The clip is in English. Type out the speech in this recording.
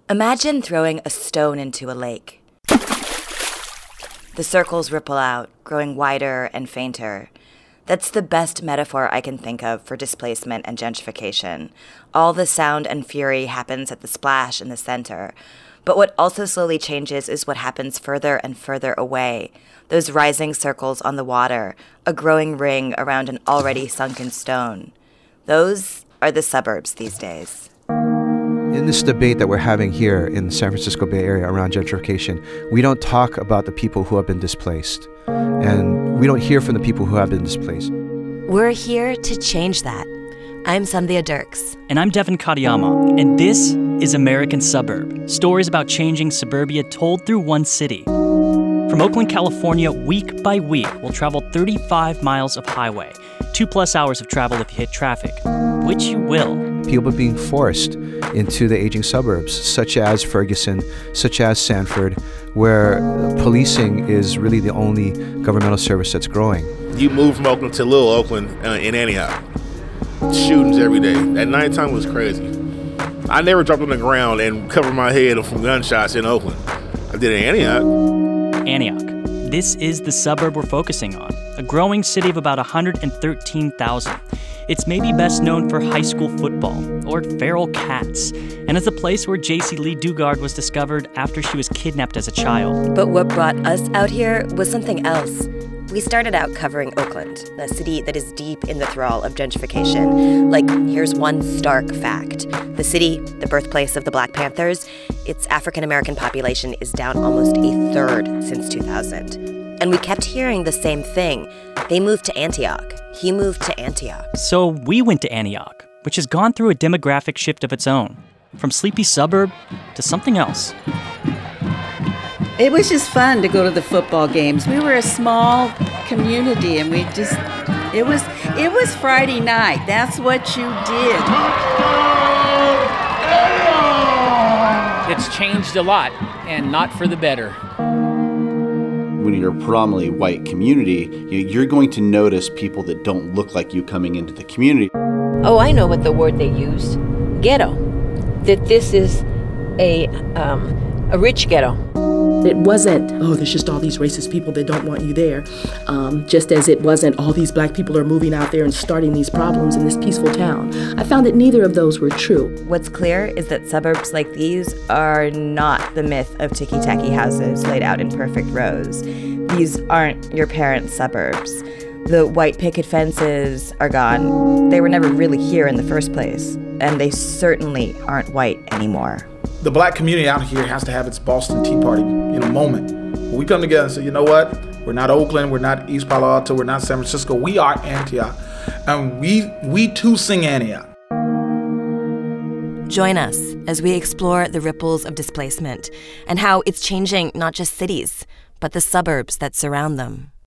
Imagine throwing a stone into a lake. The circles ripple out, growing wider and fainter. That's the best metaphor I can think of for displacement and gentrification. All the sound and fury happens at the splash in the center. But what also slowly changes is what happens further and further away. Those rising circles on the water, a growing ring around an already sunken stone. Those are the suburbs these days. In this debate that we're having here in the San Francisco Bay Area around gentrification, we don't talk about the people who have been displaced. And we don't hear from the people who have been displaced. We're here to change that. I'm Sandhya Dirks. And I'm Devin Katayama. And this is American Suburb, stories about changing suburbia told through one city. From Oakland, California, week by week, we'll travel 35 miles of highway, 2+ hours of travel if you hit traffic, which you will. People are being forced into the aging suburbs, such as Ferguson, such as Sanford, where policing is really the only governmental service that's growing. You move from Oakland to Little Oakland in Antioch. Shootings every day. At nighttime was crazy. I never dropped on the ground and covered my head from gunshots in Oakland. I did it in Antioch. Antioch. This is the suburb we're focusing on, a growing city of about 113,000. It's maybe best known for high school football or feral cats, and as a place where Jaycee Lee Dugard was discovered after she was kidnapped as a child. But what brought us out here was something else. We started out covering Oakland, a city that is deep in the thrall of gentrification. Like, here's one stark fact. The city, the birthplace of the Black Panthers, its African-American population is down almost a third since 2000. And we kept hearing the same thing. They moved to Antioch. He moved to Antioch. So we went to Antioch, which has gone through a demographic shift of its own, from sleepy suburb to something else. It was just fun to go to the football games. We were a small community, and it was Friday night. That's what you did. It's changed a lot, and not for the better. When you're a predominantly white community, you're going to notice people that don't look like you coming into the community. Oh, I know what the word they used. Ghetto. That this is a rich ghetto. It wasn't, oh, there's just all these racist people that don't want you there. Just as it wasn't, all these black people are moving out there and starting these problems in this peaceful town. I found that neither of those were true. What's clear is that suburbs like these are not the myth of ticky-tacky houses laid out in perfect rows. These aren't your parents' suburbs. The white picket fences are gone. They were never really here in the first place. And they certainly aren't white anymore. The black community out here has to have its Boston Tea Party, moment. When we come together and say, you know what? We're not Oakland, we're not East Palo Alto, we're not San Francisco, we are Antioch. And we too sing Antioch. Join us as we explore the ripples of displacement and how it's changing not just cities, but the suburbs that surround them.